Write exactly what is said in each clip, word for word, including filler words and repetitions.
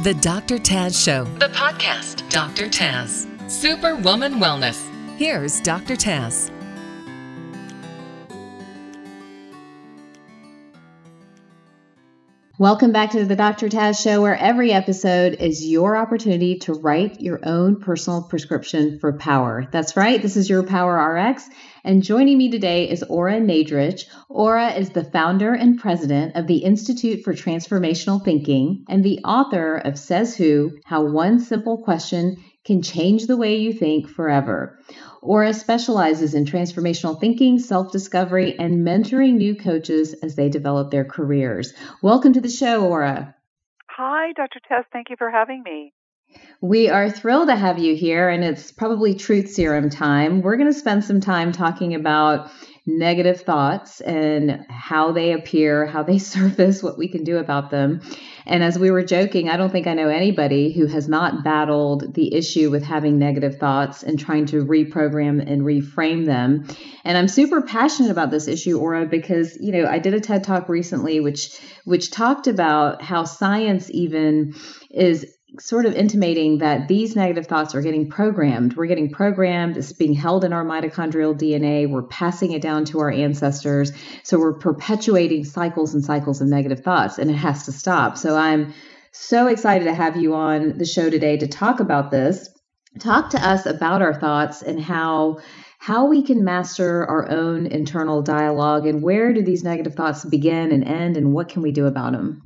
The Doctor Taz Show, the podcast. Doctor Taz. Superwoman Wellness. Here's Doctor Taz. Welcome back to the Doctor Taz Show, where every episode is your opportunity to write your own personal prescription for power. That's right. This is your Power R X. And joining me today is Ora Nadrich. Ora is the founder and president of the Institute for Transformational Thinking and the author of Says Who, How One Simple Question Can Change the Way You Think Forever. Ora specializes in transformational thinking, self-discovery, and mentoring new coaches as they develop their careers. Welcome to the show, Ora. Hi, Doctor Tess. Thank you for having me. We are thrilled to have you here, and it's probably truth serum time. We're going to spend some time talking about negative thoughts and how they appear, how they surface, what we can do about them. And as we were joking, I don't think I know anybody who has not battled the issue with having negative thoughts and trying to reprogram and reframe them. And I'm super passionate about this issue, Ora, because, you know, I did a TED Talk recently, which which talked about how science even is sort of intimating that these negative thoughts are getting programmed. We're getting programmed. It's being held in our mitochondrial D N A. We're passing it down to our ancestors. So we're perpetuating cycles and cycles of negative thoughts, and it has to stop. So I'm so excited to have you on the show today to talk about this. Talk to us about our thoughts and how how we can master our own internal dialogue, and where do these negative thoughts begin and end, and what can we do about them?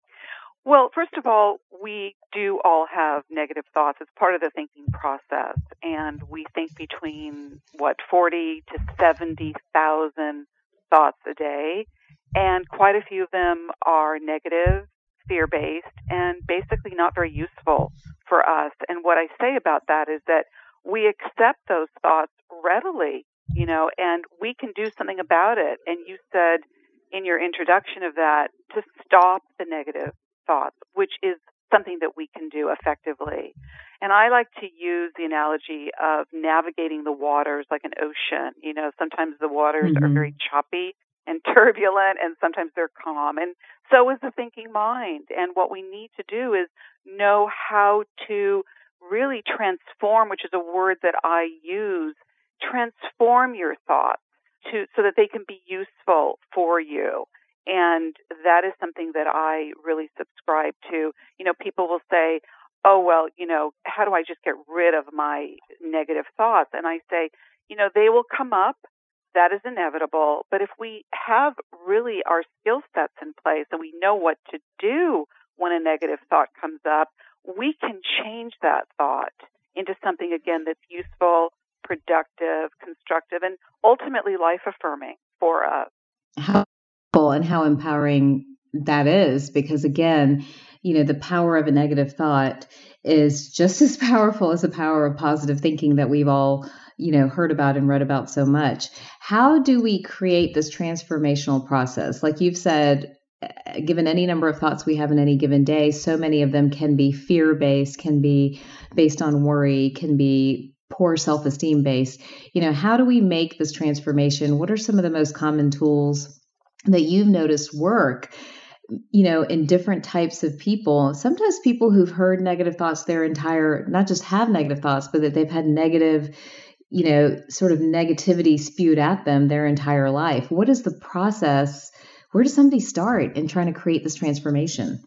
Well, first of all, we do all have negative thoughts. It's part of the thinking process. And we think between, what, forty to seventy thousand thoughts a day. And quite a few of them are negative, fear-based, and basically not very useful for us. And what I say about that is that we accept those thoughts readily, you know, and we can do something about it. And you said in your introduction of that to stop the negative thoughts, which is something that we can do effectively. And I like to use the analogy of navigating the waters like an ocean. You know, sometimes the waters mm-hmm. are very choppy and turbulent, and sometimes they're calm. And so is the thinking mind. And what we need to do is know how to really transform, which is a word that I use, transform your thoughts to so that they can be useful for you. And that is something that I really subscribe to. You know, people will say, oh, well, you know, how do I just get rid of my negative thoughts? And I say, you know, they will come up. That is inevitable. But if we have really our skill sets in place and we know what to do when a negative thought comes up, we can change that thought into something, again, that's useful, productive, constructive, and ultimately life-affirming for us. How and how empowering that is, because again, you know, the power of a negative thought is just as powerful as the power of positive thinking that we've all, you know, heard about and read about so much. How do we create this transformational process? Like you've said, given any number of thoughts we have in any given day, so many of them can be fear-based, can be based on worry, can be poor self-esteem based. You know, how do we make this transformation? What are some of the most common tools that you've noticed work, you know, in different types of people? Sometimes people who've heard negative thoughts their entire, not just have negative thoughts, but that they've had negative, you know, sort of negativity spewed at them their entire life. What is the process? Where does somebody start in trying to create this transformation?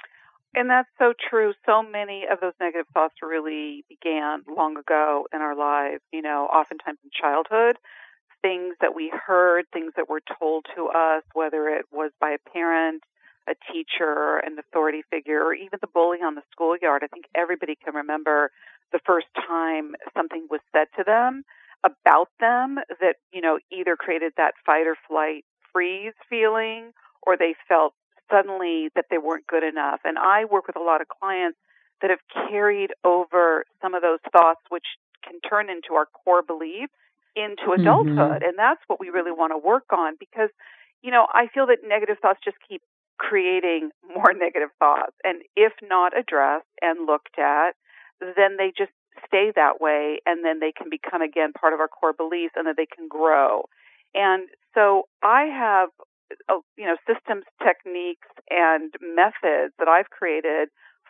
And that's so true. So many of those negative thoughts really began long ago in our lives, you know, oftentimes in childhood. Things that we heard, things that were told to us, whether it was by a parent, a teacher, an authority figure, or even the bully on the schoolyard. I think everybody can remember the first time something was said to them about them that, you know, either created that fight or flight freeze feeling, or they felt suddenly that they weren't good enough. And I work with a lot of clients that have carried over some of those thoughts, which can turn into our core beliefs, into adulthood. Mm-hmm. And that's what we really want to work on, because, you know, I feel that negative thoughts just keep creating more negative thoughts. And if not addressed and looked at, then they just stay that way, and then they can become, again, part of our core beliefs, and then they can grow. And so I have, you know, systems, techniques, and methods that I've created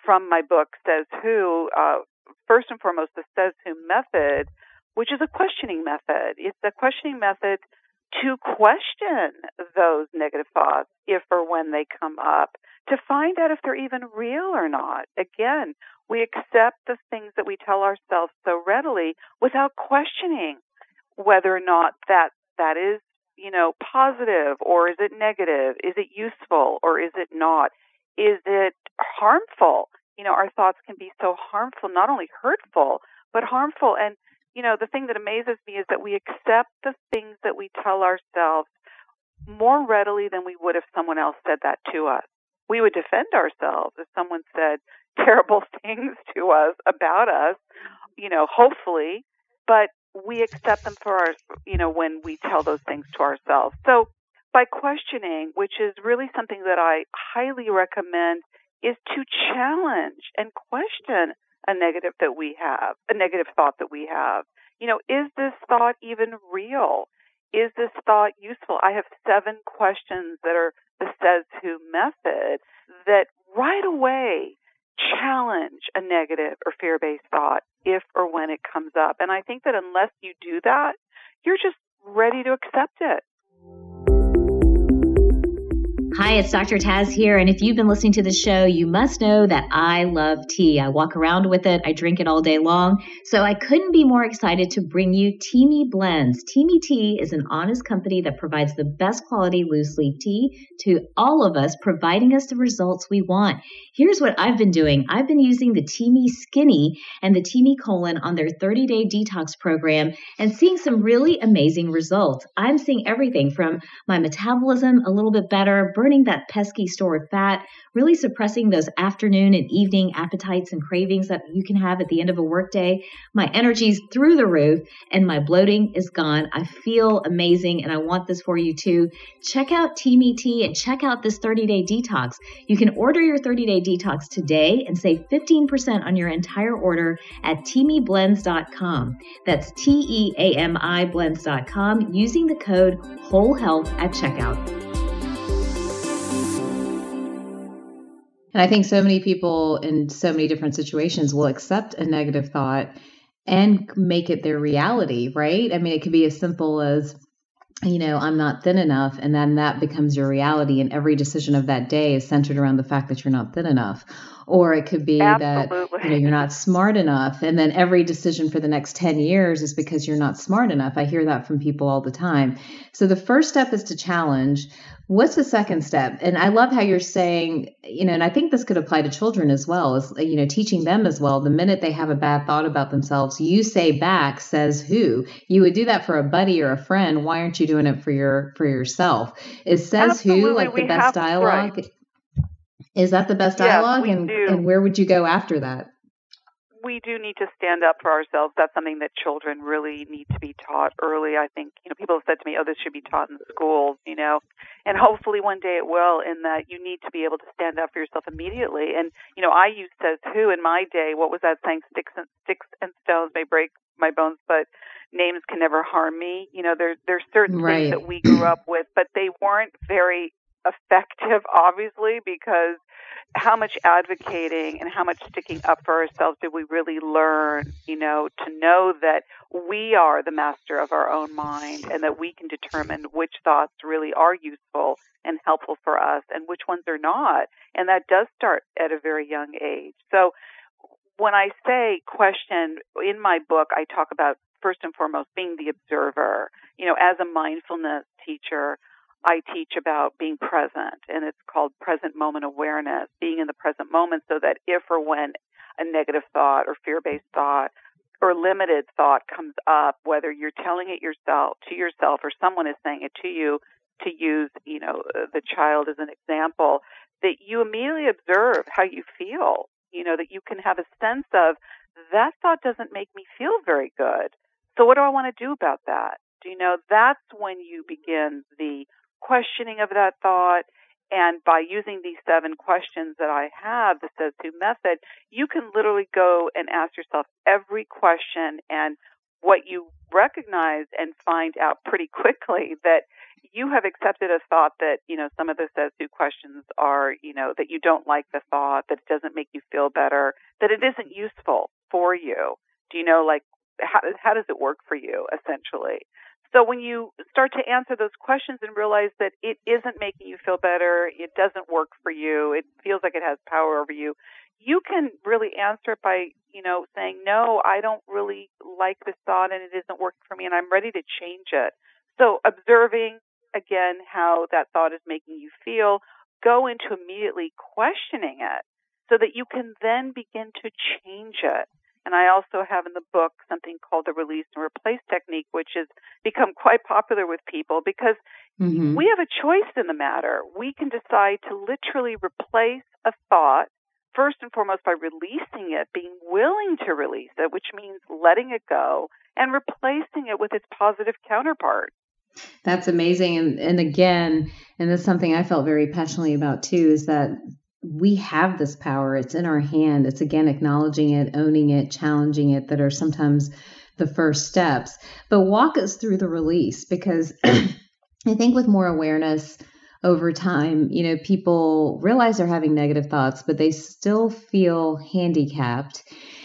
from my book, Says Who, uh, first and foremost, the Says Who method, which is a questioning method. It's a questioning method to question those negative thoughts if or when they come up, to find out if they're even real or not. Again, we accept the things that we tell ourselves so readily without questioning whether or not that that is, you know, positive, or is it negative? Is it useful, or is it not? Is it harmful? You know, our thoughts can be so harmful, not only hurtful, but harmful. And, you know, the thing that amazes me is that we accept the things that we tell ourselves more readily than we would if someone else said that to us. We would defend ourselves if someone said terrible things to us about us, you know, hopefully, but we accept them for our, you know, when we tell those things to ourselves. So by questioning, which is really something that I highly recommend, is to challenge and question a negative that we have, a negative thought that we have. You know, is this thought even real? Is this thought useful? I have seven questions that are the Says Who method that right away challenge a negative or fear-based thought if or when it comes up. And I think that unless you do that, you're just ready to accept it. Hi, it's Doctor Taz here, and if you've been listening to the show, you must know that I love tea. I walk around with it. I drink it all day long. So I couldn't be more excited to bring you Teami Blends. Teami Tea is an honest company that provides the best quality loose leaf tea to all of us, providing us the results we want. Here's what I've been doing. I've been using the Teami Skinny and the Teami Colon on their thirty-day detox program and seeing some really amazing results. I'm seeing everything from my metabolism a little bit better, burning that pesky stored fat, really suppressing those afternoon and evening appetites and cravings that you can have at the end of a workday. My energy's through the roof and my bloating is gone. I feel amazing and I want this for you too. Check out Teami Tea and check out this thirty-day detox. You can order your thirty-day detox today and save fifteen percent on your entire order at teami blends dot com. That's T E A M I blends dot com using the code WHOLEHEALTH at checkout. And I think so many people in so many different situations will accept a negative thought and make it their reality, right? I mean, it could be as simple as, you know, I'm not thin enough, and then that becomes your reality, and every decision of that day is centered around the fact that you're not thin enough. Or it could be Absolutely. that, you know, you're not smart enough, and then every decision for the next ten years is because you're not smart enough. I hear that from people all the time. So the first step is to challenge. What's the second step? And I love how you're saying, you know, and I think this could apply to children as well, is, you know, teaching them as well. The minute they have a bad thought about themselves, you say back, Says Who. You would do that for a buddy or a friend. Why aren't you doing it for your for yourself? Is Says Absolutely. Who like the We best have, dialogue? Right. Is that the best Yes, dialogue? we and, do. and where would you go after that? We do need to stand up for ourselves. That's something that children really need to be taught early. I think, you know, people have said to me, oh, this should be taught in schools, you know, and hopefully one day it will, in that you need to be able to stand up for yourself immediately. And, you know, I used Says Who in my day. What was that saying? Sticks and, sticks and stones may break my bones, but names can never harm me. You know, there, there's certain right. things that we grew up with, but they weren't very effective, obviously, because how much advocating and how much sticking up for ourselves did we really learn, you know, to know that we are the master of our own mind and that we can determine which thoughts really are useful and helpful for us and which ones are not. And that does start at a very young age. So when I say question, in my book, I talk about, first and foremost, being the observer. You know, as a mindfulness teacher, I teach about being present, and it's called present moment awareness, being in the present moment so that if or when a negative thought or fear-based thought or limited thought comes up, whether you're telling it yourself to yourself or someone is saying it to you, to use, you know, the child as an example, that you immediately observe how you feel, you know, that you can have a sense of that thought doesn't make me feel very good. So what do I want to do about that? Do you know, that's when you begin the questioning of that thought. And by using these seven questions that I have, the Says Who method, you can literally go and ask yourself every question, and what you recognize and find out pretty quickly that you have accepted a thought that, you know, some of the says who questions are, you know, that you don't like the thought, that it doesn't make you feel better, that it isn't useful for you. Do you know, like, how, how does it work for you, essentially? So when you start to answer those questions and realize that it isn't making you feel better, it doesn't work for you, it feels like it has power over you, you can really answer it by, you know, saying, no, I don't really like this thought and it isn't working for me and I'm ready to change it. So observing, again, how that thought is making you feel, go into immediately questioning it so that you can then begin to change it. And I also have in the book something called the release and replace technique, which has become quite popular with people because mm-hmm. we have a choice in the matter. We can decide to literally replace a thought, first and foremost by releasing it, being willing to release it, which means letting it go, and replacing it with its positive counterpart. That's amazing. And, and again, and that's something I felt very passionately about too, is that we have this power. It's in our hand. It's, again, acknowledging it, owning it, challenging it that are sometimes the first steps. But walk us through the release, because I think with more awareness over time, you know, people realize they're having negative thoughts, but they still feel handicapped.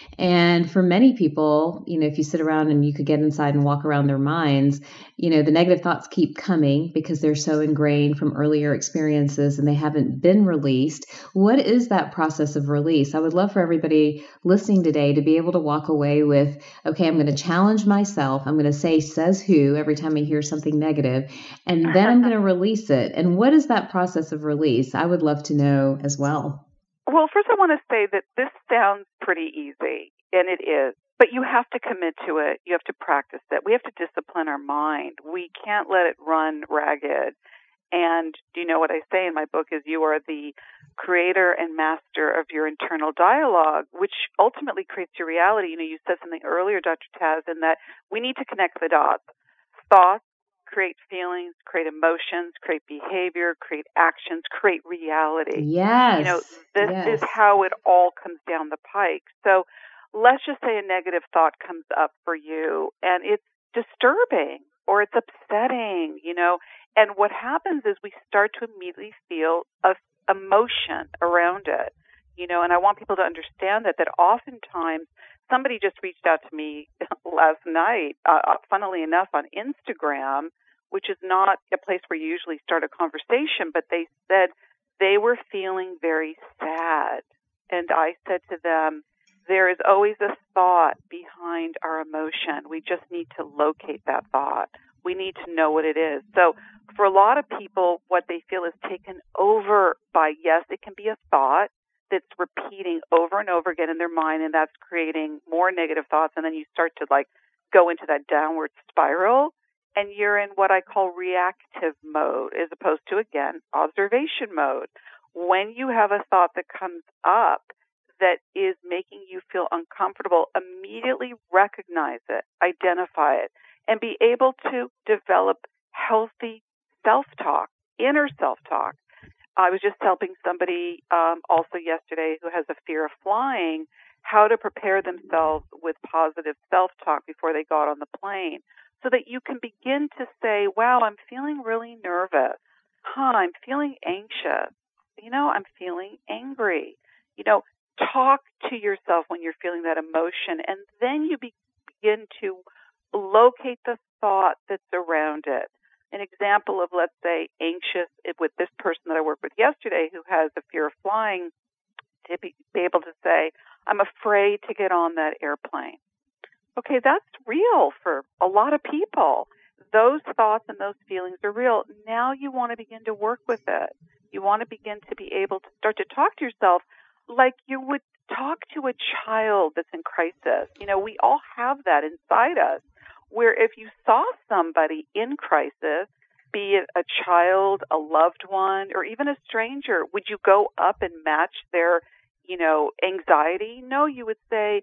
And for many people, you know, if you sit around and you could get inside and walk around their minds, you know, the negative thoughts keep coming because they're so ingrained from earlier experiences and they haven't been released. What is that process of release? I would love for everybody listening today to be able to walk away with, okay, I'm going to challenge myself. I'm going to say says who every time I hear something negative, and then I'm going to release it. And what is that process of release? I would love to know as well. Well, first I want to say that this sounds pretty easy, and it is, but you have to commit to it. You have to practice it. We have to discipline our mind. We can't let it run ragged. And do you know what I say in my book is you are the creator and master of your internal dialogue, which ultimately creates your reality. You know, you said something earlier, Doctor Taz, in that we need to connect the dots. Thoughts create feelings, create emotions, create behavior, create actions, create reality. Yes. You know, this yes. is how it all comes down the pike. So let's just say a negative thought comes up for you and it's disturbing or it's upsetting, you know, and what happens is we start to immediately feel a emotion around it, you know, and I want people to understand that, that oftentimes somebody just reached out to me last night, uh, funnily enough, on Instagram, which is not a place where you usually start a conversation, but they said they were feeling very sad. And I said to them, there is always a thought behind our emotion. We just need to locate that thought. We need to know what it is. So for a lot of people, what they feel is taken over by, yes, it can be a thought that's repeating over and over again in their mind, and that's creating more negative thoughts. And then you start to like go into that downward spiral, and you're in what I call reactive mode as opposed to, again, observation mode. When you have a thought that comes up that is making you feel uncomfortable, immediately recognize it, identify it, and be able to develop healthy self-talk, inner self-talk. I was just helping somebody um, also yesterday who has a fear of flying, how to prepare themselves with positive self-talk before they got on the plane so that you can begin to say, wow, I'm feeling really nervous. Huh, I'm feeling anxious. You know, I'm feeling angry. You know, talk to yourself when you're feeling that emotion, and then you be- begin to locate the thought that's around it. An example of, let's say, anxious with this person that I worked with yesterday who has a fear of flying, to be, be able to say, I'm afraid to get on that airplane. Okay, that's real for a lot of people. Those thoughts and those feelings are real. Now you want to begin to work with it. You want to begin to be able to start to talk to yourself like you would talk to a child that's in crisis. You know, we all have that inside us, where if you saw somebody in crisis, be it a child, a loved one, or even a stranger, would you go up and match their, you know, anxiety? No, you would say,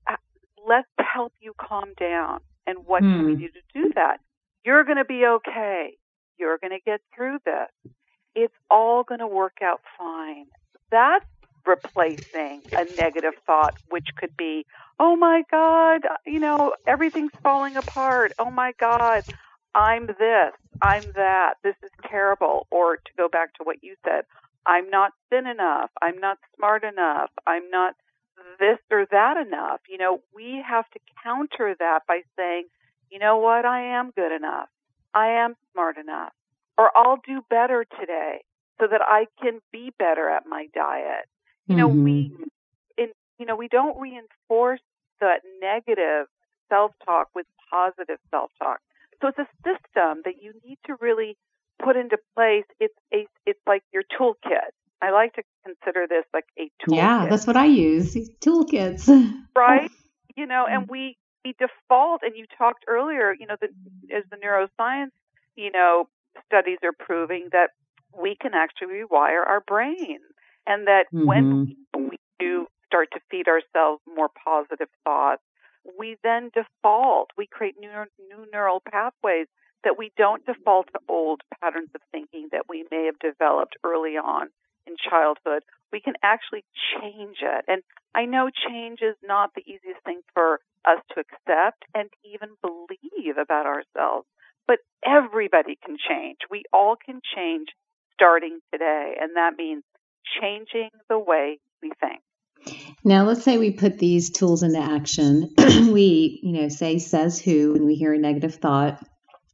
let's help you calm down. And what hmm. can we do to do that? You're going to be okay. You're going to get through this. It's all going to work out fine. That's replacing a negative thought, which could be, oh my God, you know, everything's falling apart. Oh my God, I'm this. I'm that, this is terrible. Or to go back to what you said, I'm not thin enough, I'm not smart enough, I'm not this or that enough. You know, we have to counter that by saying, you know what, I am good enough, I am smart enough, or I'll do better today so that I can be better at my diet. You know, mm-hmm. we, in, you know, we don't reinforce that negative self-talk with positive self-talk. So it's a system that you need to really put into place. It's a, it's like your toolkit. I like to consider this like a toolkit. Yeah, that's what I use, toolkits. Right? You know, and we, we default, and you talked earlier, you know, the, as the neuroscience, you know, studies are proving that we can actually rewire our brain, and that mm-hmm. when we do start to feed ourselves more positive thoughts, we then default. We create new, new neural pathways that we don't default to old patterns of thinking that we may have developed early on in childhood. We can actually change it. And I know change is not the easiest thing for us to accept and even believe about ourselves, but everybody can change. We all can change starting today, and that means changing the way we think. Now, let's say we put these tools into action. we, you know, say says who, and we hear a negative thought.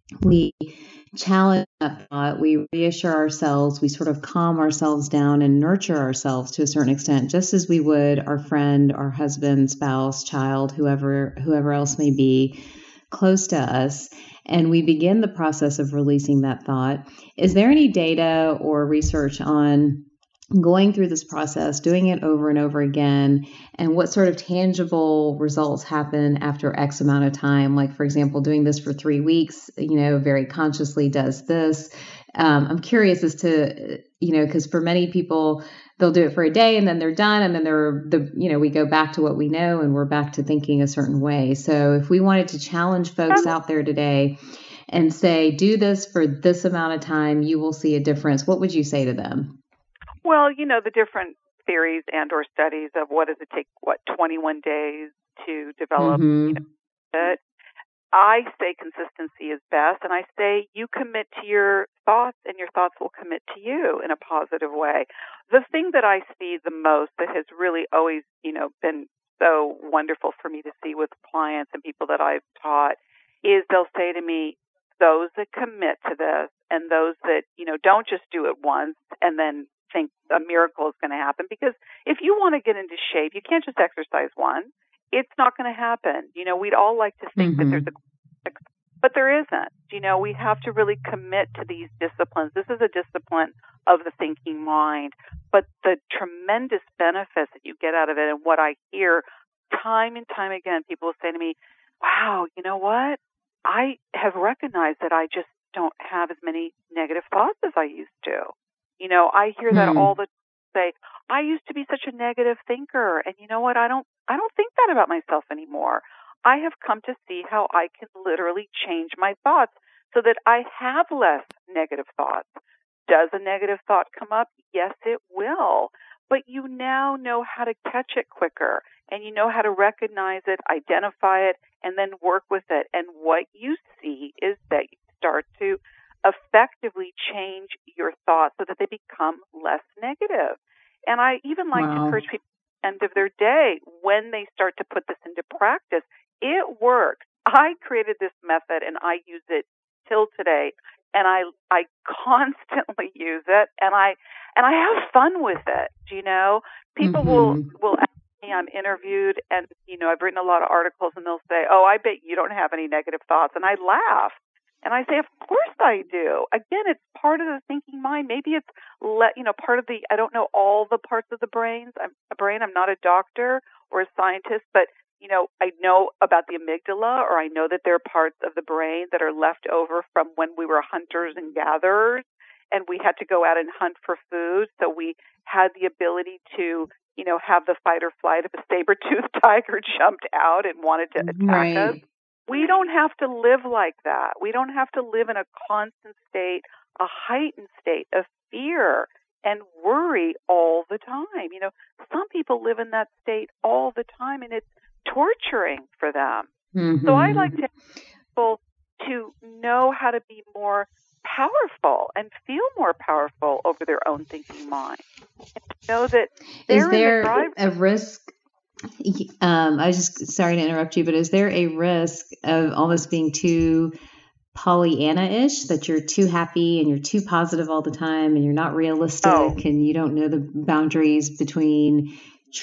We challenge that thought. We reassure ourselves. We sort of calm ourselves down and nurture ourselves to a certain extent, just as we would our friend, our husband, spouse, child, whoever, whoever else may be close to us. And we begin the process of releasing that thought. Is there any data or research on going through this process, doing it over and over again, and what sort of tangible results happen after X amount of time? Like, for example, doing this for three weeks, you know, very consciously does this. Um, I'm curious as to, you know, because for many people, they'll do it for a day and then they're done. And then they're, the, you know, we go back to what we know and we're back to thinking a certain way. So if we wanted to challenge folks out there today and say, do this for this amount of time, you will see a difference, what would you say to them? Well, you know, the different theories and or studies of what does it take, what, twenty-one days to develop, mm-hmm. you know, it. I say consistency is best, and I say you commit to your thoughts, and your thoughts will commit to you in a positive way. The thing that I see the most that has really always, you know, been so wonderful for me to see with clients and people that I've taught is they'll say to me, those that commit to this and those that, you know, don't just do it once and then think a miracle is going to happen. Because if you want to get into shape, you can't just exercise once. It's not going to happen. You know, we'd all like to think mm-hmm. that there's a, but there isn't. You know, we have to really commit to these disciplines. This is a discipline of the thinking mind, but the tremendous benefits that you get out of it, and what I hear time and time again, people will say to me, wow, you know what? I have recognized that I just don't have as many negative thoughts as I used to. You know, I hear that mm. all the time. Say, I used to be such a negative thinker, and you know what? I don't, I don't think that about myself anymore. I have come to see how I can literally change my thoughts so that I have less negative thoughts. Does a negative thought come up? Yes, it will. But you now know how to catch it quicker, and you know how to recognize it, identify it, and then work with it. And what you see is that you start to effectively change your thoughts so that they become less negative. And I even like wow. to encourage people at the end of their day, when they start to put this into practice, it works. I created this method and I use it till today, and I I constantly use it, and I and I have fun with it. You know, people mm-hmm. will will ask me, I'm interviewed, and you know, I've written a lot of articles, and they'll say, "Oh, I bet you don't have any negative thoughts," and I laugh. And I say, of course I do. Again, it's part of the thinking mind. Maybe it's, le- you know, part of the, I don't know all the parts of the brains. I'm a brain. I'm not a doctor or a scientist, but, you know, I know about the amygdala, or I know that there are parts of the brain that are left over from when we were hunters and gatherers, and we had to go out and hunt for food. So we had the ability to, you know, have the fight or flight if a saber-toothed tiger jumped out and wanted to attack right. us. We don't have to live like that. We don't have to live in a constant state, a heightened state of fear and worry all the time. You know, some people live in that state all the time, and it's torturing for them. Mm-hmm. So I like to help people to know how to be more powerful and feel more powerful over their own thinking mind. And to know that they're is there in the driver's a risk? Um, I was just sorry to interrupt you, but is there a risk of almost being too Pollyanna-ish, that you're too happy and you're too positive all the time and you're not realistic Oh. and you don't know the boundaries between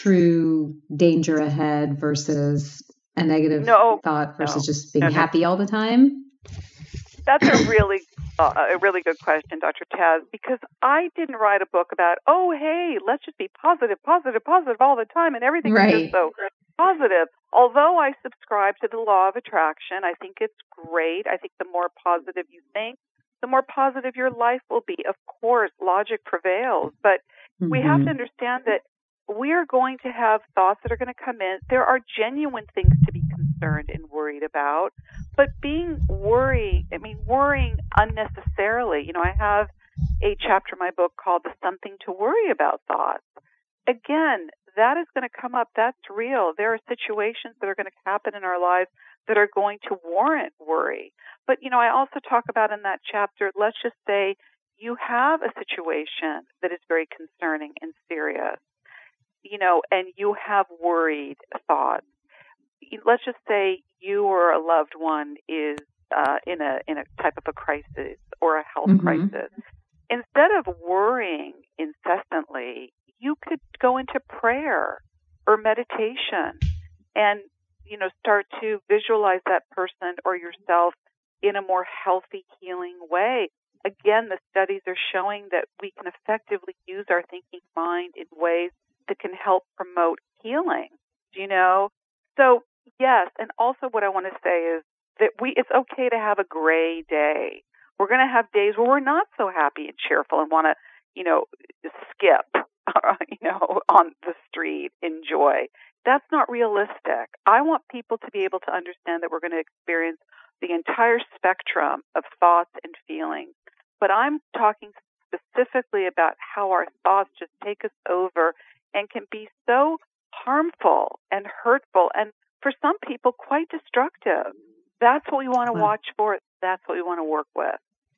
true danger ahead versus a negative No, thought versus no, just being no, no. happy all the time? That's a really, uh, a really good question, Doctor Taz, because I didn't write a book about, oh, hey, let's just be positive, positive, positive all the time, and everything Right. is just so positive. Although I subscribe to the law of attraction, I think it's great. I think the more positive you think, the more positive your life will be. Of course, logic prevails, but mm-hmm. we have to understand that we are going to have thoughts that are going to come in. There are genuine things to be concerned and worried about, but being worried, I mean, worrying unnecessarily. You know, I have a chapter in my book called The Something to Worry About Thoughts. Again, that is going to come up. That's real. There are situations that are going to happen in our lives that are going to warrant worry. But, you know, I also talk about in that chapter, let's just say you have a situation that is very concerning and serious, you know, and you have worried thoughts. Let's just say you or a loved one is uh, in a in a type of a crisis or a health mm-hmm. crisis. Instead of worrying incessantly, you could go into prayer or meditation and, you know, start to visualize that person or yourself in a more healthy, healing way. Again, the studies are showing that we can effectively use our thinking mind in ways that can help promote healing, you know? So, yes, and also what I want to say is that we it's okay to have a gray day. We're going to have days where we're not so happy and cheerful and want to, you know, skip, you know, on the street, enjoy. That's not realistic. I want people to be able to understand that we're going to experience the entire spectrum of thoughts and feelings. But I'm talking specifically about how our thoughts just take us over and can be so harmful and hurtful and for some people quite destructive. That's what we want to wow. watch for. That's what we want to work with.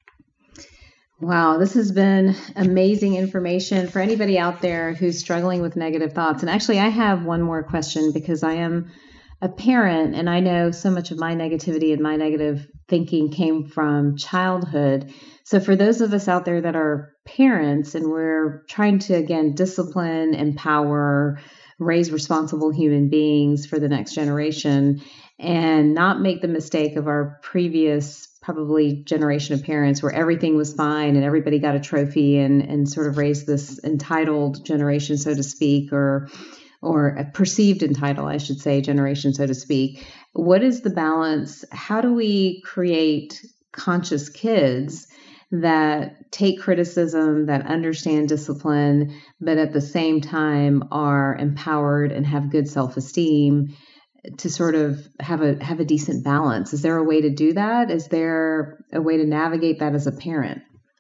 Wow, this has been amazing information for anybody out there who's struggling with negative thoughts. And actually, I have one more question because I am a parent and I know so much of my negativity and my negative thinking came from childhood. So for those of us out there that are parents and we're trying to, again, discipline, empower, raise responsible human beings for the next generation and not make the mistake of our previous probably generation of parents where everything was fine and everybody got a trophy and, and sort of raised this entitled generation, so to speak, or or a perceived entitled, I should say, generation, so to speak. What is the balance? How do we create conscious kids that take criticism, that understand discipline, but at the same time are empowered and have good self-esteem to sort of have a have a decent balance? Is there a way to do that? Is there a way to navigate that as a parent?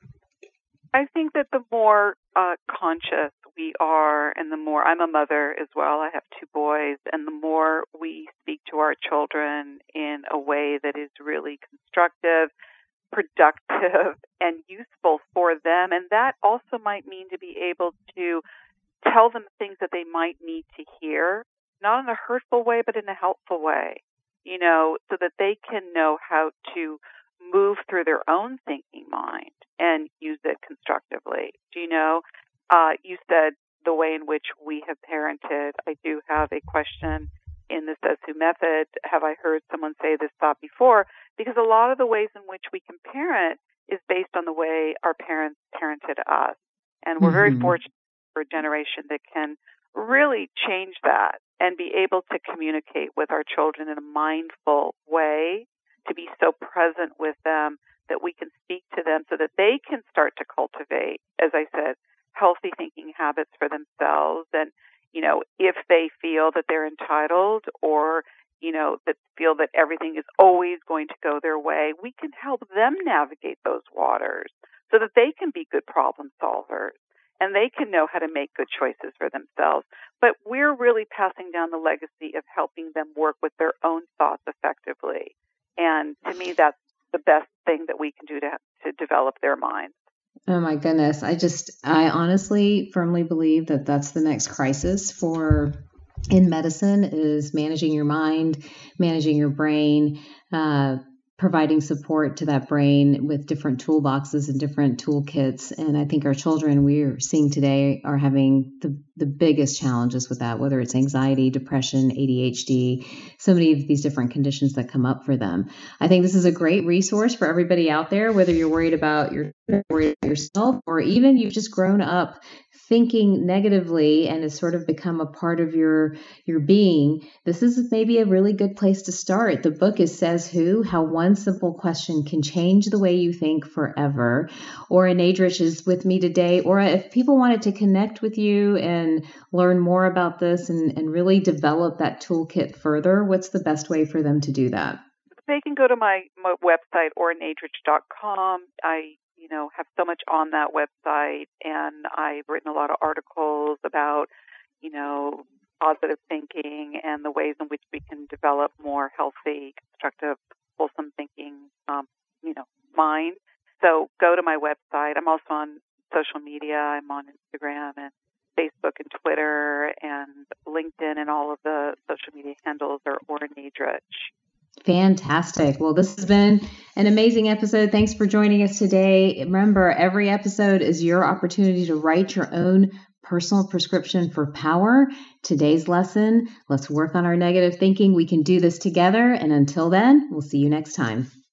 I think that the more uh, conscious we are, and the more, I'm a mother as well, I have two boys, and the more we speak to our children in a way that is really constructive, productive, and useful for them, and that also might mean to be able to tell them things that they might need to hear, not in a hurtful way, but in a helpful way, you know, so that they can know how to move through their own thinking mind and use it constructively. Do you know, uh, you said the way in which we have parented. I do have a question in the Says Who method. Have I heard someone say this thought before? Because a lot of the ways in which we can parent is based on the way our parents parented us. And we're mm-hmm. very fortunate for a generation that can really change that and be able to communicate with our children in a mindful way, to be so present with them that we can speak to them so that they can start to cultivate, as I said, healthy thinking habits for themselves. And, you know, if they feel that they're entitled or, you know, that feel that everything is always going to go their way, we can help them navigate those waters so that they can be good problem solvers and they can know how to make good choices for themselves. But we're really passing down the legacy of helping them work with their own thoughts effectively. And to me, that's the best thing that we can do to to develop their minds. Oh my goodness. I just, I honestly firmly believe that that's the next crisis for in medicine is managing your mind, managing your brain, uh, providing support to that brain with different toolboxes and different toolkits. And I think our children we're seeing today are having the, the biggest challenges with that, whether it's anxiety, depression, A D H D, so many of these different conditions that come up for them. I think this is a great resource for everybody out there, whether you're worried about your, worried about yourself, or even you've just grown up thinking negatively and has sort of become a part of your your being. This is maybe a really good place to start. The book is Says Who, How One Simple Question Can Change the Way You Think Forever. Ora Nadrich is with me today. Ora, if people wanted to connect with you and learn more about this and, and really develop that toolkit further, what's the best way for them to do that? They can go to my, my website, ora nadrich dot com. I you know, have so much on that website, and I've written a lot of articles about, you know, positive thinking and the ways in which we can develop more healthy, constructive, wholesome thinking, um, you know, mind. So go to my website. I'm also on social media. I'm on Instagram and Facebook and Twitter and LinkedIn, and all of the social media handles are Ora Nadrich. Fantastic. Well, this has been an amazing episode. Thanks for joining us today. Remember, every episode is your opportunity to write your own personal prescription for power. Today's lesson, let's work on our negative thinking. We can do this together. And until then, we'll see you next time.